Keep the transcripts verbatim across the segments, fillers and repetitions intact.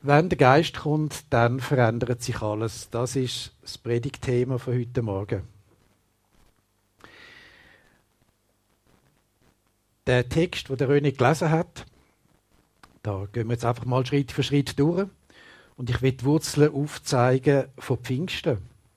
Wenn der Geist kommt, dann verändert sich alles. Das ist das Predigtthema für heute Morgen. Der Text, den der René gelesen hat, da gehen wir jetzt einfach mal Schritt für Schritt durch. Und ich will die Wurzeln aufzeigen von Pfingsten.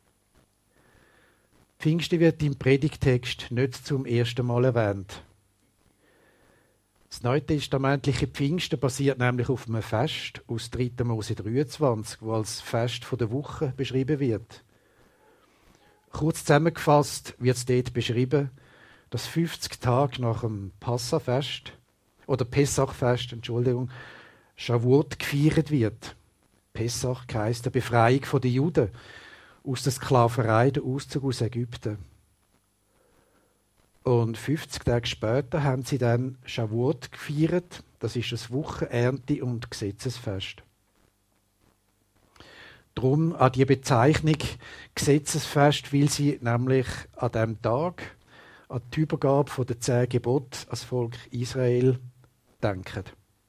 Pfingsten wird im Predigtext nicht zum ersten Mal erwähnt. Das neutestamentliche Pfingsten basiert nämlich auf einem Fest aus dritter Mose dreiundzwanzig, wo als Fest der Woche beschrieben wird. Kurz zusammengefasst wird es dort beschrieben, dass fünfzig Tage nach dem Passafest oder Pessachfest, Entschuldigung, Shavuot gefeiert wird. Pessach heisst die Befreiung der Juden aus der Sklaverei, der Auszug aus Ägypten. Und fünfzig Tage später haben sie dann Shavuot gefeiert. Das ist das Wochenernte- und Gesetzesfest. Darum an die Bezeichnung Gesetzesfest, weil sie nämlich an diesem Tag an die Übergabe der zehn Gebote ans Volk Israel denken.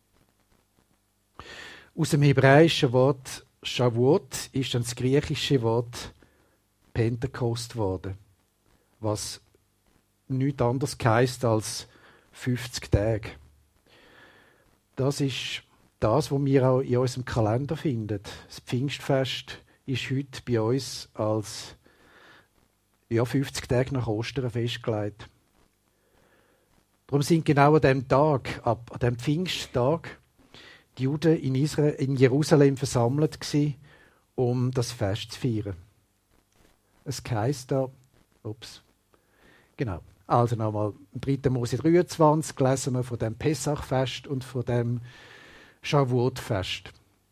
Aus dem hebräischen Wort Shavuot ist dann das griechische Wort Pentekost geworden, was nichts anderes heisst als fünfzig Tage. Das ist das, was wir auch in unserem Kalender finden. Das Pfingstfest ist heute bei uns als ja, fünfzig Tage nach Ostern festgelegt. Darum sind genau an diesem Tag, ab an diesem Pfingsttag, die Juden in, Israel, in Jerusalem versammelt gewesen, um das Fest zu feiern. Es heisst da, ups, genau, also nochmal, im dritter Mose dreiundzwanzig lesen wir von dem Pessachfest und von dem Shavuot-Fest.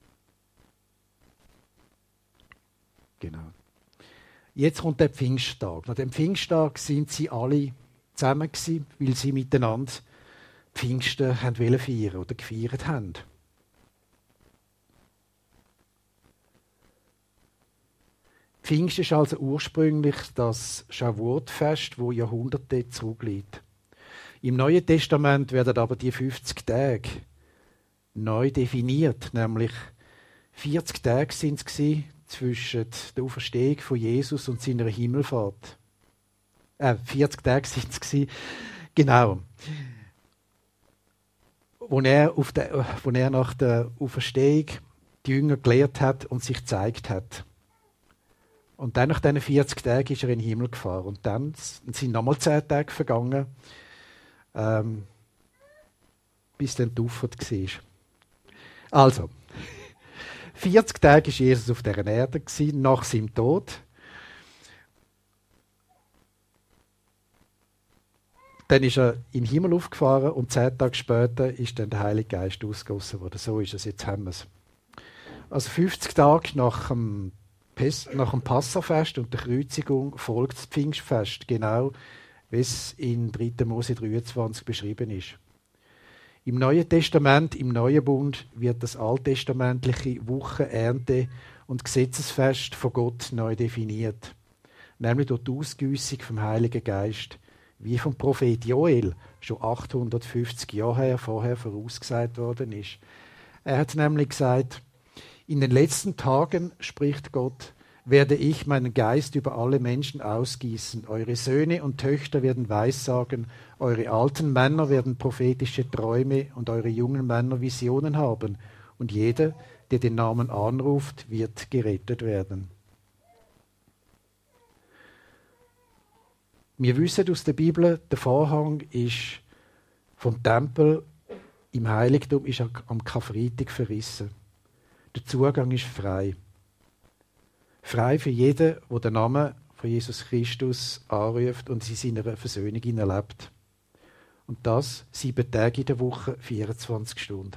Genau. Jetzt kommt der Pfingsttag. Nach dem Pfingsttag sind sie alle zusammen gewesen, weil sie miteinander Pfingsten haben wollen feiern oder gefeiert haben. Pfingsten ist also ursprünglich das Shavuot-Fest, wo Jahrhunderte zurückliegt. Im Neuen Testament werden aber die fünfzig Tage neu definiert, nämlich vierzig Tage sind es gewesen, zwischen der Auferstehung von Jesus und seiner Himmelfahrt. Äh, vierzig Tage sind es gewesen, genau. Wo er, auf der, wo er nach der Auferstehung die Jünger gelehrt hat und sich gezeigt hat. Und dann nach diesen vierzig Tagen ist er in den Himmel gefahren. Und dann sind nochmal zehn Tage vergangen, ähm, bis dann die Auffahrt war. Also, vierzig Tage war Jesus auf dieser Erde, nach seinem Tod. Dann ist er in den Himmel aufgefahren und zehn Tage später ist dann der Heilige Geist ausgegossen worden. So ist es, jetzt haben wir es. Also fünfzig Tage nach dem Pes- Nach dem Passafest und der Kreuzigung folgt das Pfingstfest, genau wie es in dritter Mose dreiundzwanzig beschrieben ist. Im Neuen Testament, im Neuen Bund, wird das alttestamentliche Wochen-, Ernte- und Gesetzesfest von Gott neu definiert. Nämlich durch die Ausgüssung vom Heiligen Geist, wie vom Prophet Joel schon achthundertfünfzig Jahre her vorher vorausgesagt worden ist. Er hat nämlich gesagt, in den letzten Tagen, spricht Gott, werde ich meinen Geist über alle Menschen ausgießen. Eure Söhne und Töchter werden Weissagen, eure alten Männer werden prophetische Träume und eure jungen Männer Visionen haben. Und jeder, der den Namen anruft, wird gerettet werden. Wir wissen aus der Bibel, der Vorhang ist vom Tempel im Heiligtum ist am Karfreitag verrissen. Der Zugang ist frei. Frei für jeden, der den Namen von Jesus Christus anruft und in seiner Versöhnung erlebt. Und das sieben Tage in der Woche, vierundzwanzig Stunden.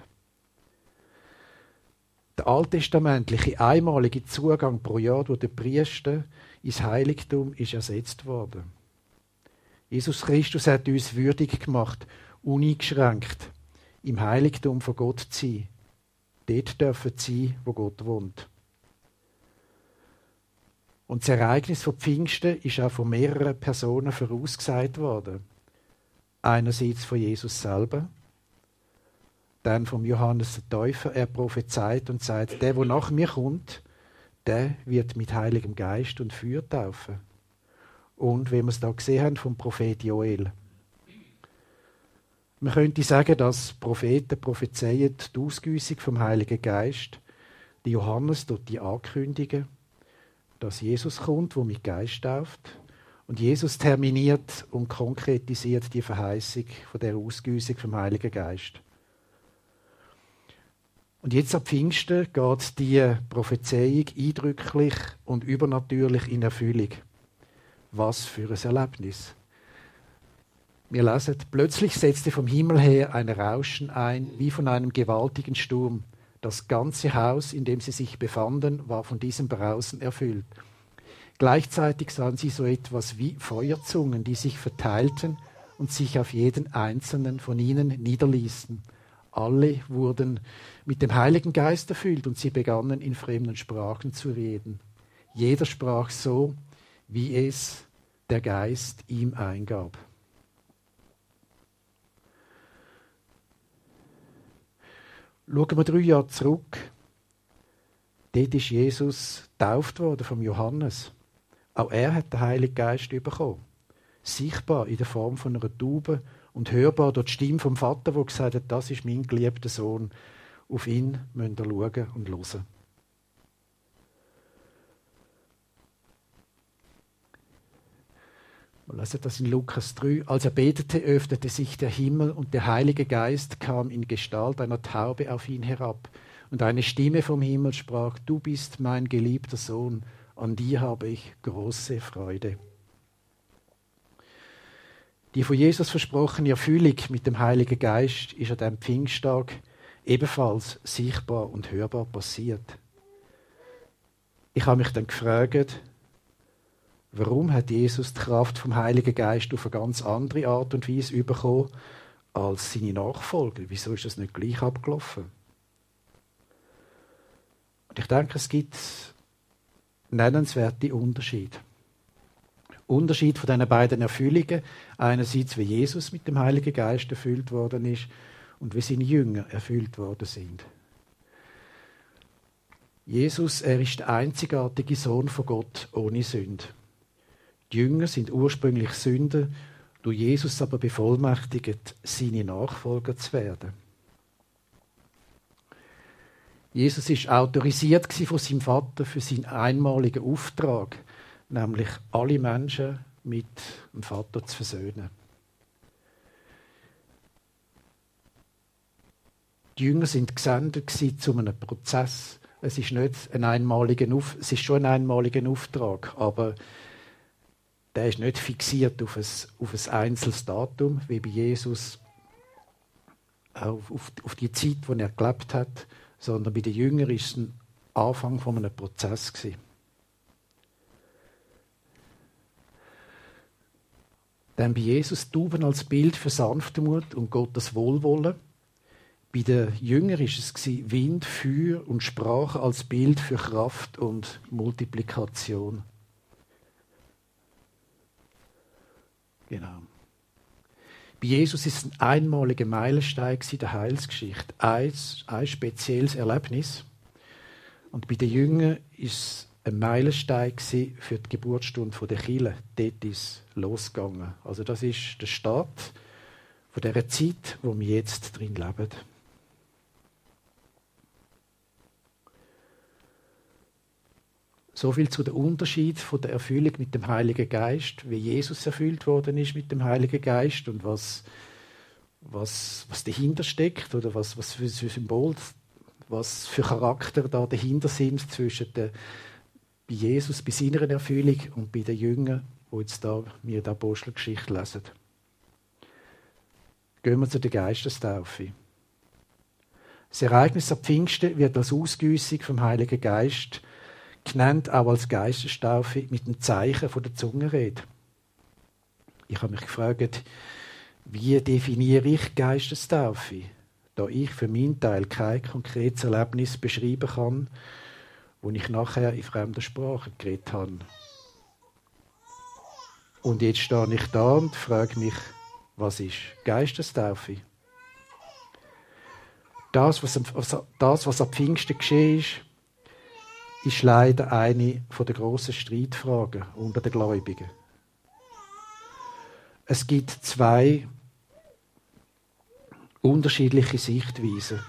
Der alttestamentliche, einmalige Zugang pro Jahr durch den Priester ins Heiligtum ist ersetzt worden. Jesus Christus hat uns würdig gemacht, uneingeschränkt im Heiligtum von Gott zu sein. Dort dürfen sie sein, wo Gott wohnt. Und das Ereignis von Pfingsten ist auch von mehreren Personen vorausgesagt worden. Einerseits von Jesus selber, dann vom Johannes der Täufer. Er prophezeit und sagt, der, der nach mir kommt, der wird mit Heiligem Geist und Feuer taufen. Und wie wir es da gesehen haben vom Prophet Joel. Man könnte sagen, dass Propheten prophezeien die Ausgüssung vom Heiligen Geist. Der Johannes tut die ankündigen, dass Jesus kommt, der mit Geist tauft. Und Jesus terminiert und konkretisiert die Verheißung von der Ausgüssung vom Heiligen Geist. Und jetzt ab Pfingsten geht die Prophezeiung eindrücklich und übernatürlich in Erfüllung. Was für ein Erlebnis! Wir lesen, plötzlich setzte vom Himmel her ein Rauschen ein, wie von einem gewaltigen Sturm. Das ganze Haus, in dem sie sich befanden, war von diesem Brausen erfüllt. Gleichzeitig sahen sie so etwas wie Feuerzungen, die sich verteilten und sich auf jeden einzelnen von ihnen niederließen. Alle wurden mit dem Heiligen Geist erfüllt und sie begannen in fremden Sprachen zu reden. Jeder sprach so, wie es der Geist ihm eingab. Schauen wir drei Jahre zurück. Dort ist Jesus getauft worden vom Johannes. Auch er hat den Heiligen Geist bekommen. Sichtbar in der Form von einer Taube und hörbar durch die Stimme vom Vater, der gesagt hat, das ist mein geliebter Sohn. Auf ihn müsst ihr schauen und hören. Wir lesen das in Lukas drei. Als er betete, öffnete sich der Himmel und der Heilige Geist kam in Gestalt einer Taube auf ihn herab. Und eine Stimme vom Himmel sprach, du bist mein geliebter Sohn, an dir habe ich große Freude. Die von Jesus versprochene Erfüllung mit dem Heiligen Geist ist an diesem Pfingsttag ebenfalls sichtbar und hörbar passiert. Ich habe mich dann gefragt, warum hat Jesus die Kraft vom Heiligen Geist auf eine ganz andere Art und Weise bekommen als seine Nachfolger? Wieso ist das nicht gleich abgelaufen? Und ich denke, es gibt nennenswerte Unterschiede. Unterschied von diesen beiden Erfüllungen. Einerseits, wie Jesus mit dem Heiligen Geist erfüllt worden ist und wie seine Jünger erfüllt worden sind. Jesus, er ist der einzigartige Sohn von Gott ohne Sünde. Die Jünger sind ursprünglich Sünder, durch Jesus aber bevollmächtigt, seine Nachfolger zu werden. Jesus ist autorisiert von seinem Vater für seinen einmaligen Auftrag, nämlich alle Menschen mit dem Vater zu versöhnen. Die Jünger sind gesendet zu einem Prozess. Es ist nicht ein einmaliger Auf, es ist schon ein einmaliger Auftrag, aber der ist nicht fixiert auf ein, auf ein einzelnes Datum, wie bei Jesus auf, auf, auf die Zeit, die er gelebt hat, sondern bei den Jüngern war es ein Anfang von einem Prozess gewesen. Dann bei Jesus Tauben als Bild für Sanftmut und Gottes Wohlwollen. Bei den Jüngern war es Wind, Feuer und Sprache als Bild für Kraft und Multiplikation. Genau. Bei Jesus ist es ein einmaliger Meilenstein der Heilsgeschichte, ein, ein spezielles Erlebnis. Und bei den Jüngern ist es ein Meilenstein für die Geburtsstunde der Kirche. Dort ist es losgegangen. Also das ist der Start von dieser Zeit, wo wir jetzt drin leben. So viel zu dem Unterschied von der Erfüllung mit dem Heiligen Geist, wie Jesus erfüllt worden ist mit dem Heiligen Geist und was, was, was dahinter steckt oder was, was für Symbol, was für Charakter da dahinter sind zwischen der, bei Jesus, bei seiner Erfüllung und bei den Jüngern, die jetzt da wir die Apostelgeschichte lesen. Gehen wir zu der Geistestaufe. Das Ereignis am Pfingsten wird als Ausgüssung vom Heiligen Geist genannt, auch als Geistestaufe mit dem Zeichen von der Zungenrede. Ich habe mich gefragt, wie definiere ich Geistestaufe, da ich für meinen Teil kein konkretes Erlebnis beschreiben kann, wo ich nachher in fremder Sprache geredet habe. Und jetzt stehe ich da und frage mich, was ist Geistestaufe? Das, was, was, das, was am Pfingsten geschehen ist, ist leider eine der grossen Streitfragen unter den Gläubigen. Es gibt zwei unterschiedliche Sichtweisen.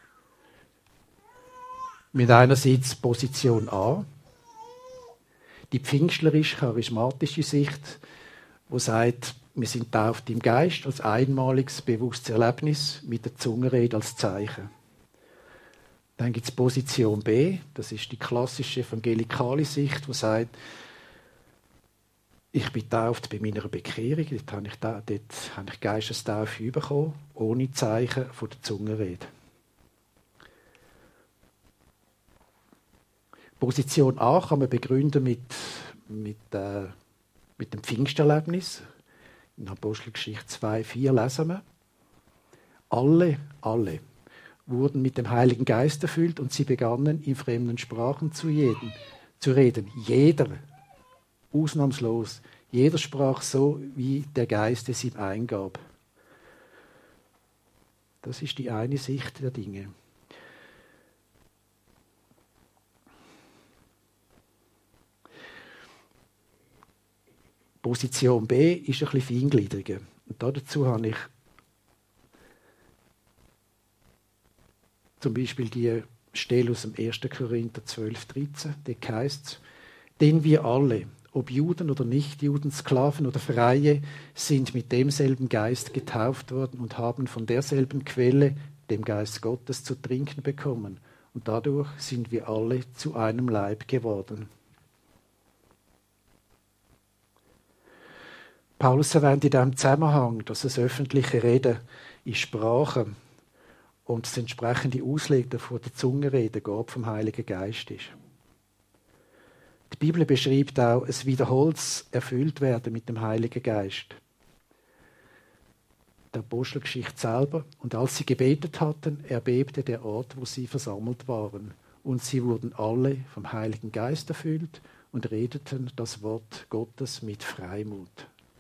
Mit einerseits Position A, die pfingstlerisch-charismatische Sicht, die sagt, wir sind getauft im Geist als einmaliges, bewusstes Erlebnis mit der Zungenrede als Zeichen. Dann gibt es Position B, das ist die klassische evangelikale Sicht, die sagt, ich bin getauft bei meiner Bekehrung, dort habe ich, da, dort habe ich Geistestaufe bekommen, ohne Zeichen von der Zungenrede. Position A kann man begründen mit, mit, äh, mit dem Pfingsterlebnis. In Apostelgeschichte zwei, vier lesen wir. Alle, alle wurden mit dem Heiligen Geist erfüllt und sie begannen, in fremden Sprachen zu, jeden, zu reden. Jeder, ausnahmslos, jeder sprach so, wie der Geist es ihm eingab. Das ist die eine Sicht der Dinge. Position B ist ein bisschen feingliedriger. Und dazu habe ich zum Beispiel die Stelle aus dem ersten Korinther zwölf, dreizehn. Dort heisst es, denn wir alle, ob Juden oder Nichtjuden, Sklaven oder Freie, sind mit demselben Geist getauft worden und haben von derselben Quelle, dem Geist Gottes, zu trinken bekommen. Und dadurch sind wir alle zu einem Leib geworden. Paulus erwähnt in diesem Zusammenhang, dass das öffentliche Reden in Sprachen und das entsprechende Auslegen von der Zungenrede Gott vom Heiligen Geist ist. Die Bibel beschreibt auch ein wiederholtes Erfülltwerden mit dem Heiligen Geist. Der Apostelgeschichte selber. Und als sie gebetet hatten, erbebte der Ort, wo sie versammelt waren. Und sie wurden alle vom Heiligen Geist erfüllt und redeten das Wort Gottes mit Freimut.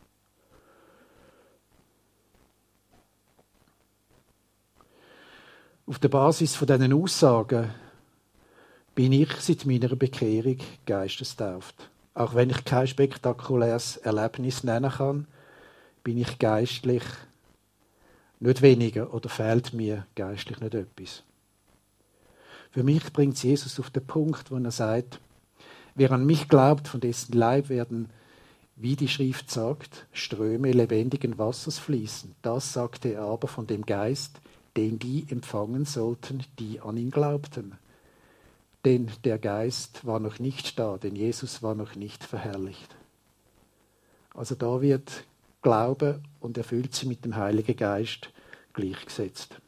Auf der Basis von diesen Aussagen bin ich seit meiner Bekehrung geistestauft. Auch wenn ich kein spektakuläres Erlebnis nennen kann, bin ich geistlich nicht weniger oder fehlt mir geistlich nicht etwas. Für mich bringt Jesus auf den Punkt, wo er sagt, wer an mich glaubt, von dessen Leib werden, wie die Schrift sagt, Ströme lebendigen Wassers fließen. Das sagte er aber von dem Geist, den die empfangen sollten, die an ihn glaubten. Denn der Geist war noch nicht da, denn Jesus war noch nicht verherrlicht. Also da wird Glaube und erfüllt sie mit dem Heiligen Geist gleichgesetzt.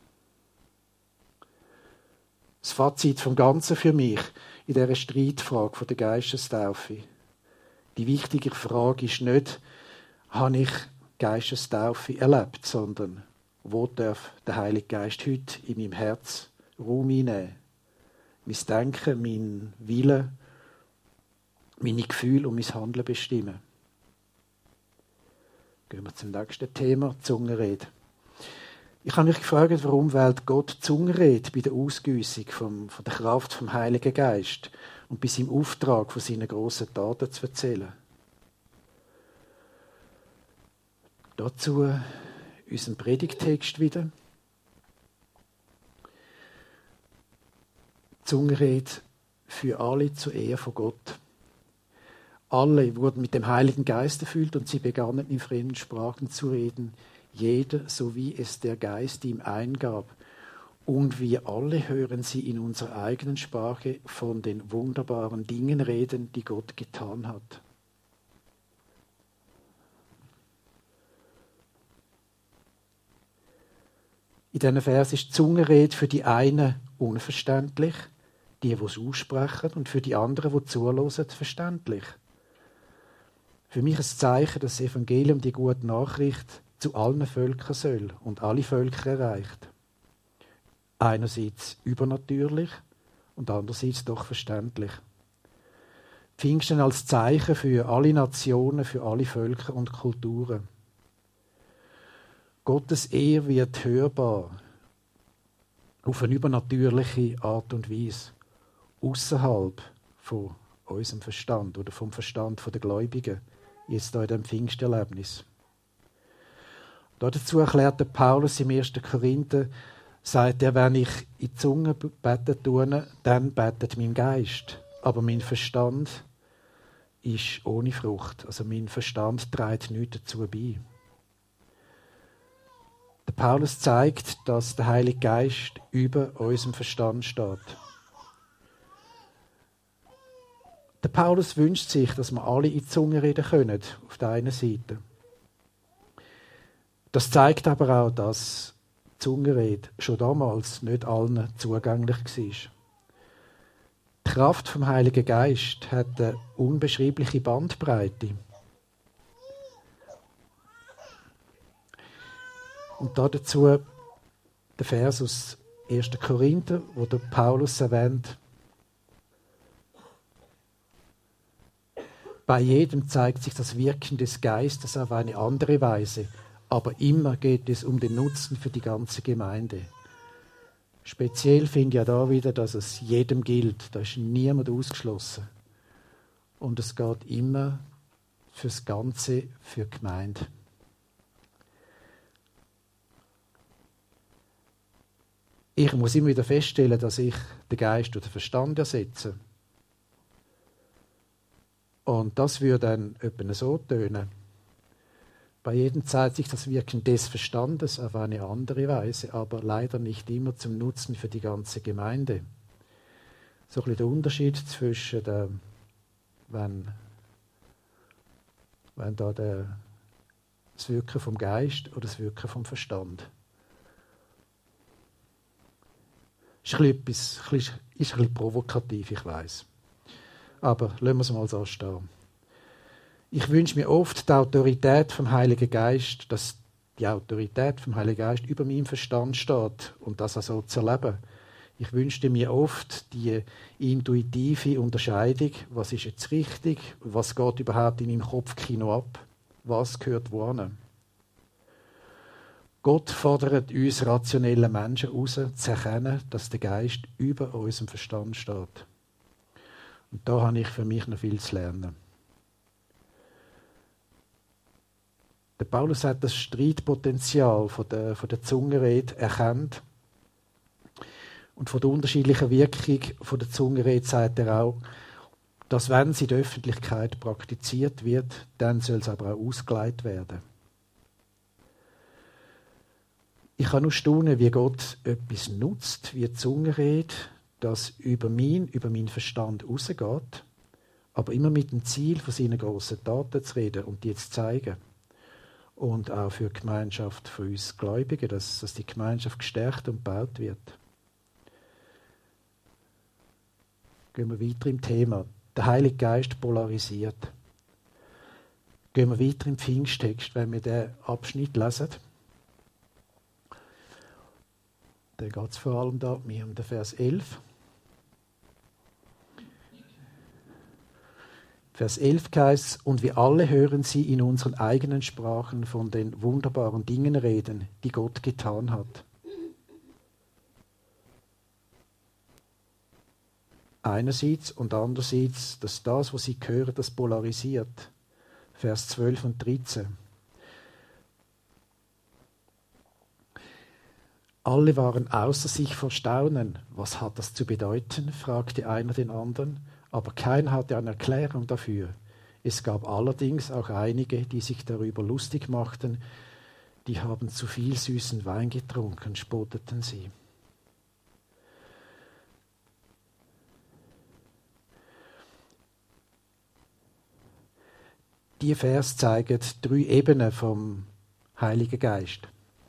Das Fazit vom Ganzen für mich in dieser Streitfrage von der Geistestaufe. Die wichtige Frage ist nicht, habe ich Geistestaufe erlebt, sondern wo darf der Heilige Geist heute in meinem Herz Raum einnehmen? Mein Denken, mein Wille, meine Gefühle und mein Handeln bestimmen. Gehen wir zum nächsten Thema, Zungenrede. Ich habe mich gefragt, warum wählt Gott Zungenrede bei der Ausgüssung vom, von der Kraft vom Heiligen Geist und bei seinem Auftrag, von seinen grossen Taten zu erzählen. Dazu unseren Predigttext wieder. Zungenrede für alle zur Ehre von Gott. Alle wurden mit dem Heiligen Geist erfüllt und sie begannen in fremden Sprachen zu reden, jeder, so wie es der Geist ihm eingab. Und wir alle hören sie in unserer eigenen Sprache von den wunderbaren Dingen reden, die Gott getan hat. In diesem Vers ist die Zungenrede für die einen unverständlich, die, die es aussprechen, und für die anderen, die zuhören, verständlich. Für mich ein Zeichen, dass das Evangelium, die gute Nachricht, zu allen Völkern soll und alle Völker erreicht. Einerseits übernatürlich und andererseits doch verständlich. Pfingsten als Zeichen für alle Nationen, für alle Völker und Kulturen. Gottes Ehre wird hörbar auf eine übernatürliche Art und Weise, außerhalb von unserem Verstand oder vom Verstand der Gläubigen, jetzt hier in diesem Pfingsterlebnis. Dazu erklärt der Paulus im ersten Korinther, sagt er, wenn ich in die Zunge beten tue, dann betet mein Geist, aber mein Verstand ist ohne Frucht. Also mein Verstand trägt nichts dazu bei. Der Paulus zeigt, dass der Heilige Geist über unserem Verstand steht. Der Paulus wünscht sich, dass wir alle in die Zunge reden können, auf der einen Seite. Das zeigt aber auch, dass die Zungenrede schon damals nicht allen zugänglich war. Die Kraft vom Heiligen Geist hat eine unbeschreibliche Bandbreite. Und dazu der Vers aus ersten Korinther, wo der Paulus erwähnt: Bei jedem zeigt sich das Wirken des Geistes auf eine andere Weise, aber immer geht es um den Nutzen für die ganze Gemeinde. Speziell finde ich ja da wieder, dass es jedem gilt. Da ist niemand ausgeschlossen. Und es geht immer fürs Ganze, für die Gemeinde. Ich muss immer wieder feststellen, dass ich den Geist oder den Verstand ersetze. Und das würde dann etwa so tönen. Bei jedem zeigt sich das Wirken des Verstandes auf eine andere Weise, aber leider nicht immer zum Nutzen für die ganze Gemeinde. So ein bisschen der Unterschied zwischen der, wenn, wenn da der, das Wirken vom Geist oder das Wirken vom Verstand. Ist ein bisschen, etwas, ist ein bisschen provokativ, ich weiss. Aber lassen wir es mal so stehen. Ich wünsche mir oft die Autorität vom Heiligen Geist, dass die Autorität vom Heiligen Geist über meinem Verstand steht und das auch so zu erleben. Ich wünschte mir oft die intuitive Unterscheidung, was ist jetzt richtig, was geht überhaupt in meinem Kopfkino ab, was gehört wohin. Gott fordert uns rationelle Menschen heraus, zu erkennen, dass der Geist über unserem Verstand steht. Und da habe ich für mich noch viel zu lernen. Der Paulus hat das Streitpotenzial von der, von der Zungenrede erkannt. Und von der unterschiedlichen Wirkung von der Zungenrede sagt er auch, dass wenn sie in der Öffentlichkeit praktiziert wird, dann soll es aber auch ausgelegt werden. Ich kann nur staunen, wie Gott etwas nutzt, wie die Zungenrede, das über mich, über meinen Verstand rausgeht, aber immer mit dem Ziel, von seinen grossen Taten zu reden und die zu zeigen. Und auch für die Gemeinschaft von uns Gläubigen, dass, dass die Gemeinschaft gestärkt und gebaut wird. Gehen wir weiter im Thema. Der Heilige Geist polarisiert. Gehen wir weiter im Pfingsttext, wenn wir den Abschnitt lesen. Da geht es vor allem da, mir um den Vers elf. Vers elf heißt, und wir alle hören sie in unseren eigenen Sprachen von den wunderbaren Dingen reden, die Gott getan hat. Einerseits und andererseits, dass das, was sie hören, das polarisiert. Vers zwölf und dreizehn. Alle waren außer sich vor Staunen. Was hat das zu bedeuten? Fragte einer den anderen. Aber keiner hatte eine Erklärung dafür. Es gab allerdings auch einige, die sich darüber lustig machten. Die haben zu viel süßen Wein getrunken, spotteten sie. Die Vers zeigen drei Ebenen vom Heiligen Geist.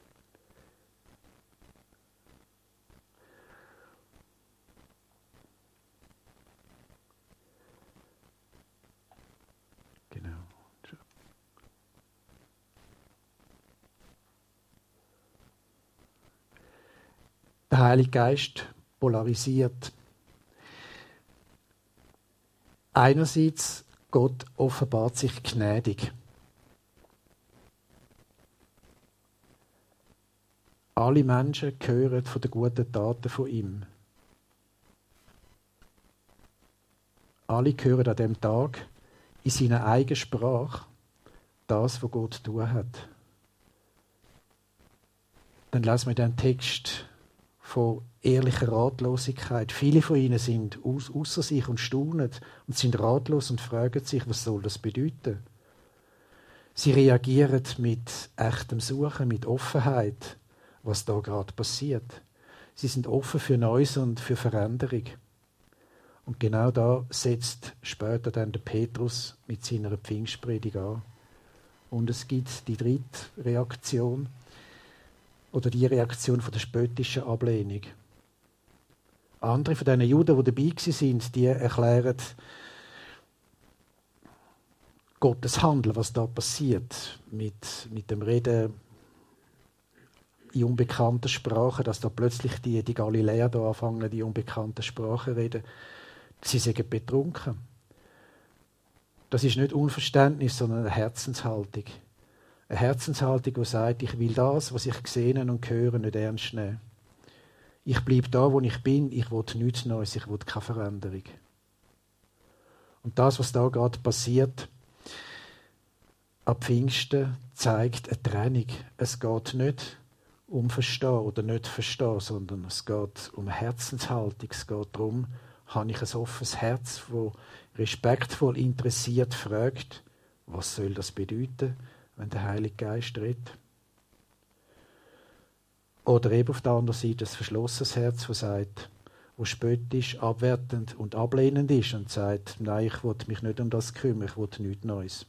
Der Heilige Geist polarisiert. Einerseits, Gott offenbart sich gnädig. Alle Menschen hören von den guten Taten von ihm. Alle hören an dem Tag in seiner eigenen Sprache das, was Gott tun hat. Dann lesen wir den Text von ehrlicher Ratlosigkeit. Viele von ihnen sind aus, außer sich und staunen und sind ratlos und fragen sich, was soll das bedeuten? Sie reagieren mit echtem Suchen, mit Offenheit, was da gerade passiert. Sie sind offen für Neues und für Veränderung. Und genau da setzt später dann der Petrus mit seiner Pfingstpredigt an. Und es gibt die dritte Reaktion oder die Reaktion von der spöttischen Ablehnung. Andere von diesen Juden, die dabei sind, die erklären Gottes Handeln, was da passiert, mit, mit dem Reden in unbekannter Sprache, dass da plötzlich die, die Galiläer da anfangen, die unbekannten Sprachen zu reden. Sie sind betrunken. Das ist nicht Unverständnis, sondern eine Herzenshaltung. Eine Herzenshaltung, die sagt, ich will das, was ich gesehen und höre, nicht ernst nehmen. Ich bleibe da, wo ich bin. Ich will nichts Neues, ich will keine Veränderung. Und das, was da gerade passiert, ab Pfingsten, zeigt eine Trennung. Es geht nicht um Verstehen oder nicht Verstehen, sondern es geht um eine Herzenshaltung. Es geht darum, habe ich ein offenes Herz, das respektvoll interessiert fragt, was soll das bedeuten, wenn der Heilige Geist redet? Oder eben auf der anderen Seite ein verschlossenes Herz, das sagt, wo spöttisch, abwertend und ablehnend ist und sagt, nein, ich will mich nicht um das kümmern, ich will nichts Neues.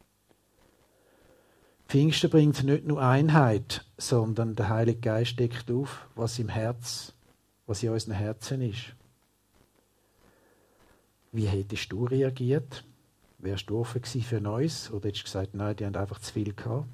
Pfingsten bringt nicht nur Einheit, sondern der Heilige Geist deckt auf, was im Herz, was in unseren Herzen ist. Wie hättest du reagiert? Wärst du offen gewesen für Neues? Oder hättest du gesagt, nein, die haben einfach zu viel gehabt?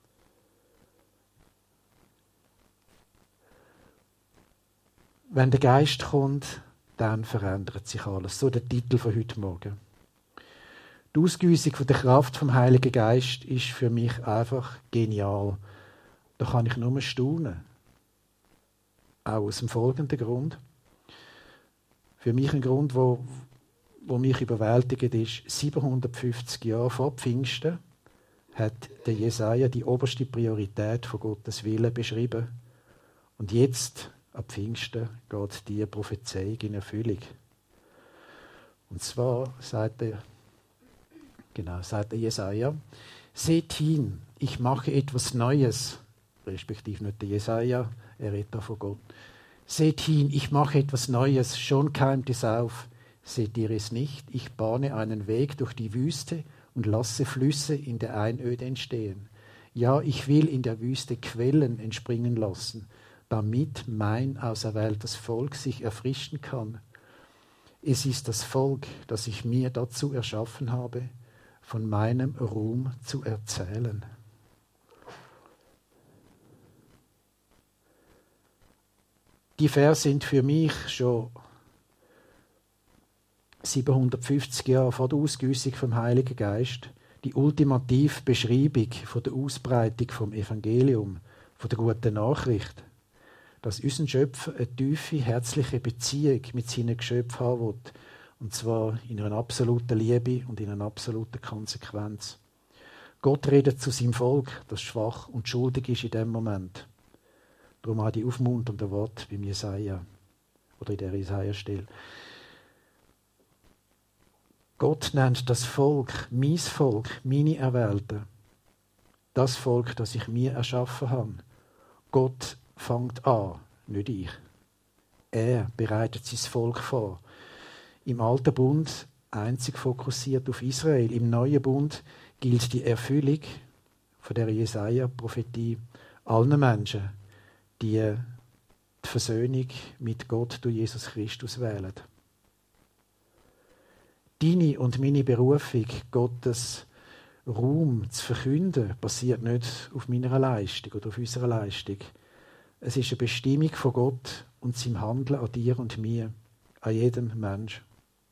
Wenn der Geist kommt, dann verändert sich alles. So der Titel von heute Morgen. Die Ausgüssung von der Kraft vom Heiligen Geist ist für mich einfach genial. Da kann ich nur staunen. Auch aus dem folgenden Grund. Für mich ein Grund, wo wo mich überwältigt ist, siebenhundertfünfzig Jahre vor Pfingsten hat der Jesaja die oberste Priorität von Gottes Willen beschrieben. Und jetzt, ab Pfingsten, geht diese Prophezeiung in Erfüllung. Und zwar sagt der, genau, sagt der Jesaja, seht hin, ich mache etwas Neues, respektive nicht der Jesaja, er redet da von Gott. Seht hin, ich mache etwas Neues, schon keimt es auf. Seht ihr es nicht? Ich bahne einen Weg durch die Wüste und lasse Flüsse in der Einöde entstehen. Ja, ich will in der Wüste Quellen entspringen lassen, damit mein auserwähltes Volk sich erfrischen kann. Es ist das Volk, das ich mir dazu erschaffen habe, von meinem Ruhm zu erzählen. Die Verse sind für mich schon siebenhundertfünfzig Jahre vor der Ausgüssung vom Heiligen Geist die ultimative Beschreibung von der Ausbreitung vom Evangelium, von der guten Nachricht, dass unser Schöpfer eine tiefe, herzliche Beziehung mit seinen Geschöpfen haben will, und zwar in einer absoluten Liebe und in einer absoluten Konsequenz. Gott redet zu seinem Volk, das schwach und schuldig ist in dem Moment. Darum auch die aufmunternden Worte beim Jesaja oder in der Jesaja-Stelle. Gott nennt das Volk, mein Volk, meine Erwählten. Das Volk, das ich mir erschaffen habe. Gott fängt an, nicht ich. Er bereitet sein Volk vor. Im Alten Bund einzig fokussiert auf Israel. Im Neuen Bund gilt die Erfüllung von der Jesaja-Prophetie allen Menschen, die die Versöhnung mit Gott durch Jesus Christus wählen. Deine und meine Berufung, Gottes Ruhm zu verkünden, basiert nicht auf meiner Leistung oder auf unserer Leistung. Es ist eine Bestimmung von Gott und seinem Handeln an dir und mir, an jedem Menschen.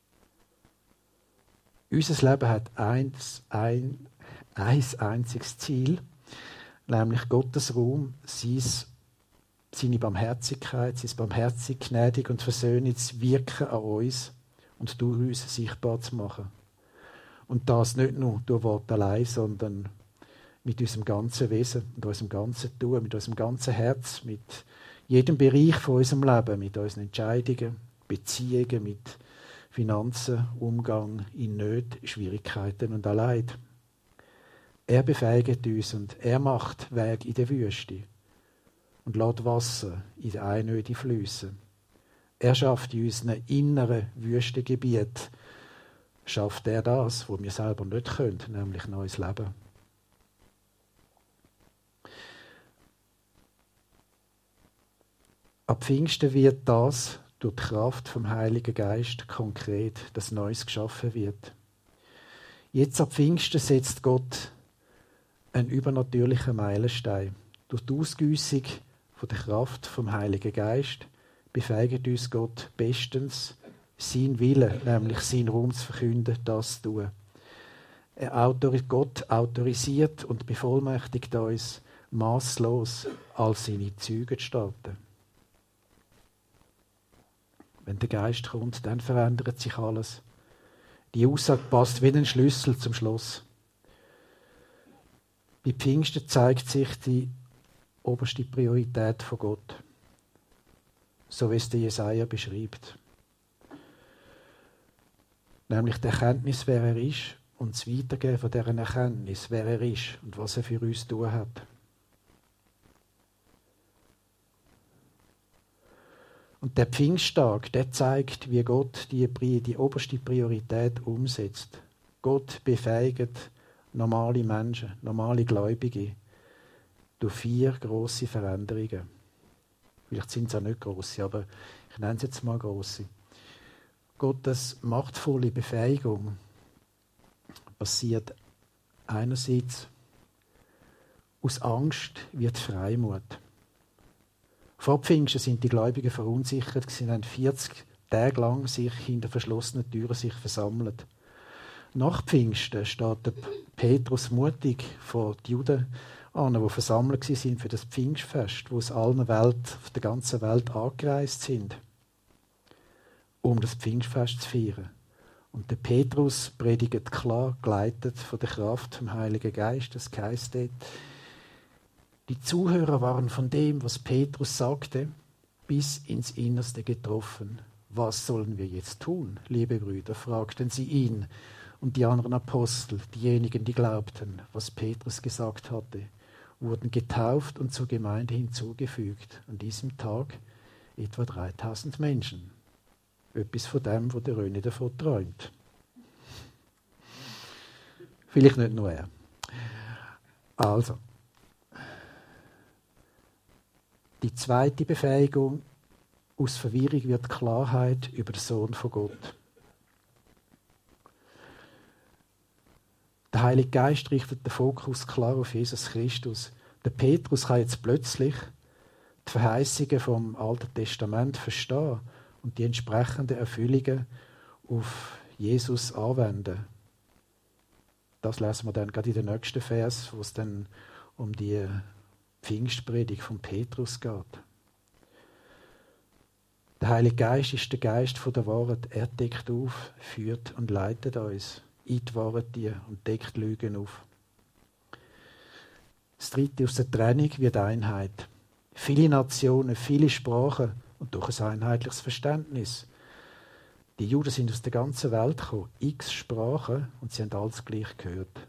Unser Leben hat eins, ein, ein einziges Ziel, nämlich Gottes Ruhm, sein seine Barmherzigkeit, sein barmherzig, gnädig und versöhnliches Wirken an uns und durch uns sichtbar zu machen. Und das nicht nur durch Wort allein, sondern mit unserem ganzen Wesen, mit unserem ganzen Tun, mit unserem ganzen Herz, mit jedem Bereich von unserem Leben, mit unseren Entscheidungen, Beziehungen, mit Finanzen, Umgang in Nöten, Schwierigkeiten und Leid. Er befähigt uns und er macht Weg in der Wüste und lässt Wasser in der Einöde fließen. Er schafft in unseren inneren Wüstengebiet, schafft er das, was wir selber nicht können, nämlich neues Leben. Ab Pfingsten wird das durch die Kraft vom Heiligen Geist konkret, dass Neues geschaffen wird. Jetzt ab Pfingsten setzt Gott einen übernatürlichen Meilenstein. Durch die Ausgüssung von der Kraft vom Heiligen Geist befähigt uns Gott bestens, sein Wille, nämlich sein Ruhm zu verkünden, das zu tun. Er autori- Gott autorisiert und bevollmächtigt uns maßlos, als seine Zeugen zu starten. Wenn der Geist kommt, dann verändert sich alles. Die Aussage passt wie ein Schlüssel zum Schluss. Bei Pfingsten zeigt sich die oberste Priorität von Gott, so wie es der Jesaja beschreibt. Nämlich die Erkenntnis, wer er ist, und das Weitergeben von dieser Erkenntnis, wer er ist und was er für uns zu tun hat. Und der Pfingsttag, der zeigt, wie Gott die, die oberste Priorität umsetzt. Gott befähigt normale Menschen, normale Gläubige durch vier grosse Veränderungen. Vielleicht sind es auch nicht grosse, aber ich nenne es jetzt mal grosse. Gottes machtvolle Befähigung passiert einerseits aus Angst wird Freimut. Vor Pfingsten sind die Gläubigen verunsichert, sie haben vierzig Tage lang sich hinter verschlossenen Türen sich versammelt. Nach Pfingsten steht der Petrus mutig vor die Juden an, die versammelt sind für das Pfingstfest, wo aus allen Welt, auf der ganzen Welt angereist sind, um das Pfingstfest zu feiern. Und der Petrus predigt klar, geleitet von der Kraft vom Heiligen Geist, das heisst dort, die Zuhörer waren von dem, was Petrus sagte, bis ins Innerste getroffen. Was sollen wir jetzt tun, liebe Brüder? Fragten sie ihn und die anderen Apostel, diejenigen, die glaubten, was Petrus gesagt hatte, wurden getauft und zur Gemeinde hinzugefügt. An diesem Tag etwa dreitausend Menschen. Etwas von dem, wo der Röne davon träumt. Vielleicht nicht nur er. Also, die zweite Befähigung, aus Verwirrung wird Klarheit über den Sohn von Gott. Der Heilige Geist richtet den Fokus klar auf Jesus Christus. Der Petrus kann jetzt plötzlich die Verheißungen vom Alten Testament verstehen und die entsprechenden Erfüllungen auf Jesus anwenden. Das lesen wir dann gerade in den nächsten Vers, wo es dann um die Pfingstpredigt von Petrus geht. Der Heilige Geist ist der Geist von der Wahrheit. Er deckt auf, führt und leitet uns in die Wahrheit und deckt Lügen auf. Das dritte, aus der Trennung wird Einheit. Viele Nationen, viele Sprachen und durch ein einheitliches Verständnis. Die Juden sind aus der ganzen Welt gekommen, x Sprachen, und sie haben alles gleich gehört.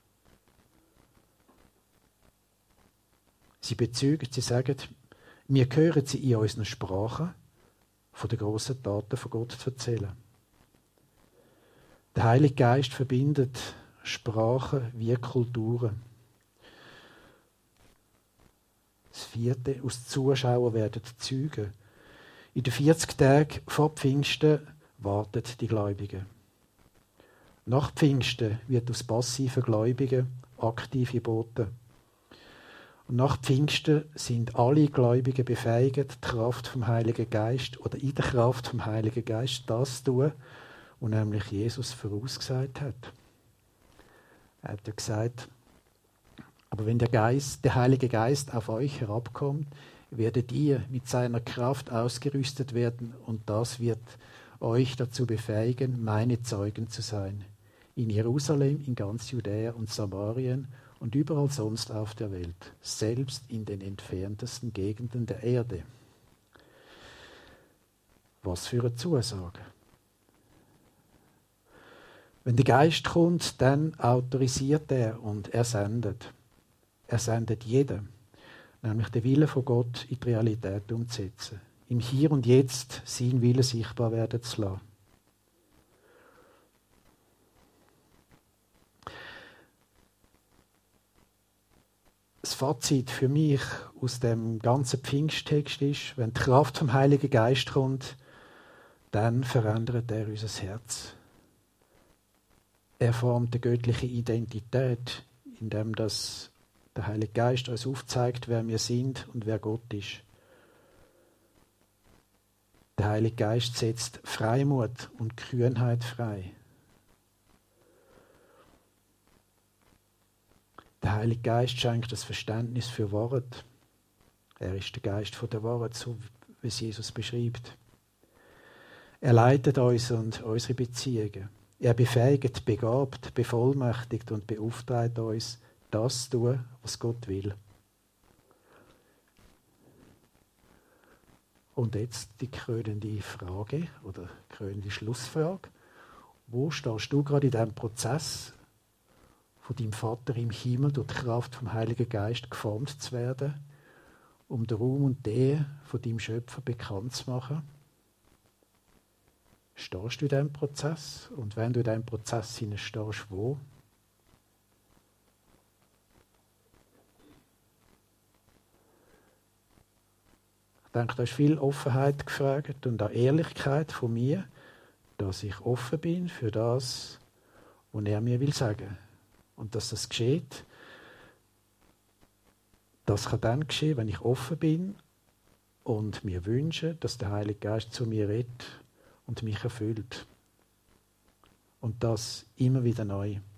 Sie bezeugen, sie sagen, wir hören sie in unseren Sprachen, von den grossen Taten von Gott zu erzählen. Der Heilige Geist verbindet Sprachen wie Kulturen. Das vierte, aus Zuschauern werden Zeugen. In den vierzig Tagen vor Pfingsten warten die Gläubigen. Nach Pfingsten wird aus passiven Gläubigen aktive Boten. Und nach Pfingsten sind alle Gläubigen befähigt, die Kraft vom Heiligen Geist oder in der Kraft vom Heiligen Geist das zu tun, was nämlich Jesus vorausgesagt hat. Er hat ja gesagt, aber wenn der Geist, der Heilige Geist auf euch herabkommt, werdet ihr mit seiner Kraft ausgerüstet werden und das wird euch dazu befähigen, meine Zeugen zu sein. In Jerusalem, in ganz Judäa und Samarien und überall sonst auf der Welt, selbst in den entferntesten Gegenden der Erde. Was für eine Zusage. Wenn der Geist kommt, dann autorisiert er und er sendet. Er sendet jeden, nämlich den Willen von Gott in die Realität umzusetzen. Im Hier und Jetzt sein Wille sichtbar werden zu lassen. Das Fazit für mich aus dem ganzen Pfingsttext ist, wenn die Kraft vom Heiligen Geist kommt, dann verändert er unser Herz. Er formt die göttliche Identität, indem das der Heilige Geist uns aufzeigt, wer wir sind und wer Gott ist. Der Heilige Geist setzt Freimut und Kühnheit frei. Der Heilige Geist schenkt das Verständnis für Wort. Er ist der Geist von der Wahrheit, so wie es Jesus beschreibt. Er leitet uns und unsere Beziehungen. Er befähigt, begabt, bevollmächtigt und beauftragt uns, das zu tun, was Gott will. Und jetzt die krönende Frage oder krönende Schlussfrage. Wo stehst du gerade in diesem Prozess, von deinem Vater im Himmel durch die Kraft vom Heiligen Geist geformt zu werden, um den Raum und den von deinem Schöpfer bekannt zu machen? Stehst du in diesem Prozess? Und wenn du in diesem Prozess hineinstehst, wo? Ich denke, da ist viel Offenheit gefragt und auch Ehrlichkeit von mir, dass ich offen bin für das, was er mir will sagen. Und dass das geschieht, das kann dann geschehen, wenn ich offen bin und mir wünsche, dass der Heilige Geist zu mir redet und mich erfüllt. Und das immer wieder neu.